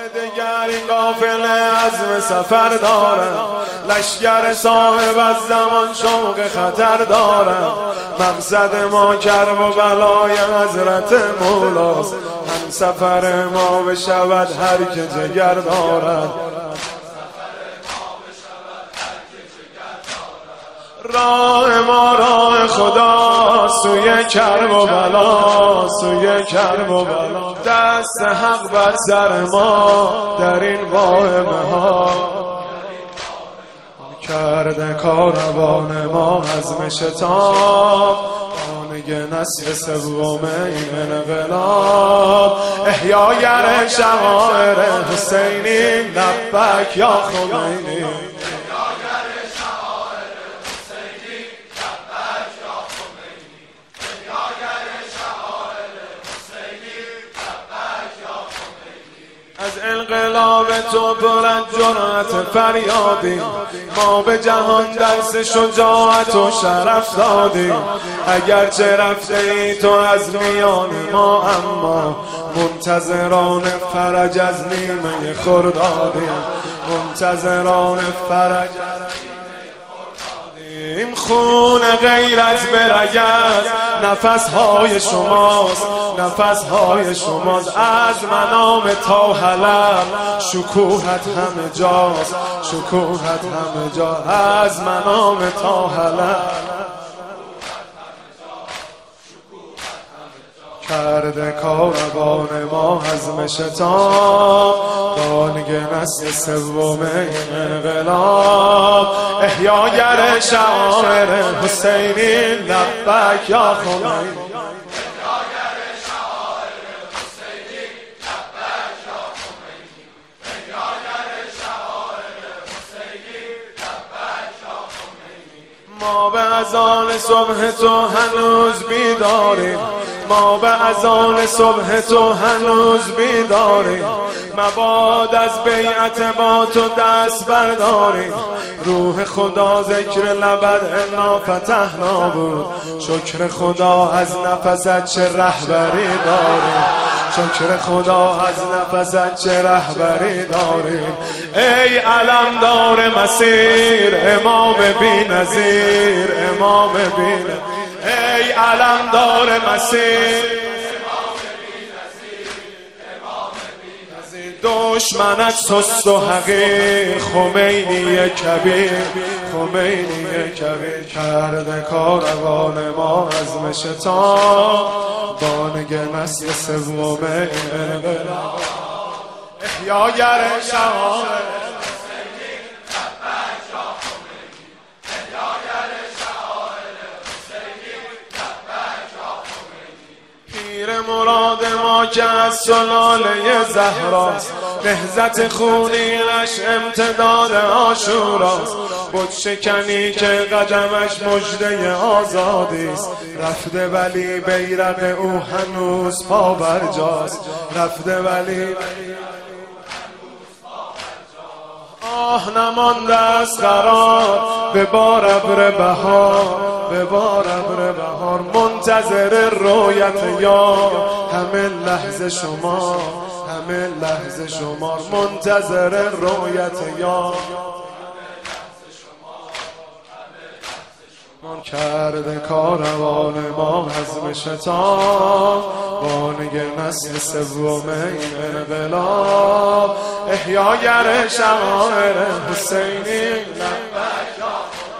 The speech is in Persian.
دگر این قافله عزم سفر دارن، لشگر صاحب از زمان شوق خطر دارن. مقصد ما کرب و بلای حضرت مولاست، هم سفر ما بشود هر که جگر دارد. راه ما راه خدا، سوی کرب و بلا، سوی کرب و بلا. دست حق بر سر ما در این واهمه ها، کرده کاروان ما عزم شتاب. خانه نسل سوم این انقلاب، احیاگر شعائر حسینی، لبک یا خمینی. از انقلاب تو برد جرأت فریادیم، ما به جهان درس شجاعت و شرف دادیم. اگرچه رفته ای تو از میان ما، اما منتظران فرج از نیمه خردادیم، منتظران فرج. این خون غیرت برگز، نفسهای شماست، نفسهای شماست. از منام تا حلب شکوهت همه جاست، شکوهت همه جا. از منام تا حلب کرده کاروان ما عزم شتاب. بانگ نسل سوم انقلاب، احیاگر شعائر حسینی، لبک یا خمینی. ما به اذان صبح تو هنوز بیداریم، ما به اذان صبح تو هنوز بیداریم. مباد از بیعت با تو دست برداریم، روح خدا ذکر لبد انا فتحنا بود. شکر خدا از نفست چه رهبری داریم، شکر خدا از نفست چه رهبری داریم. ای علمدار مسیر، امام بی‌نظیر، امام بی‌نظیر. ای علمدار مسیر، دشمنت سست و حقیر. خمینی کبیر، خمینی کبیر. کرده کاروان ما عزم شتاب، بانگ نسل سوم انقلاب، احیاگر شعائر مراد ما که از سلاله زهراست. نهضت خونیش امتداد عاشوراست. بت شکنی که قدمش مژده آزادیست. رفته ولی بیرق او هنوز پا برجاست، رفته ولی آه نمانده از قرار. به بار ابر بهار، به بار ابر بهار. منتظر رویت یار، همه لحظه شما، همه لحظه شما. منتظر رویت یار، من کرده کاروان ما عزم شتاب. بانگ نسل سوم این انقلاب، احیاگر شعائر حسینی، لبک یا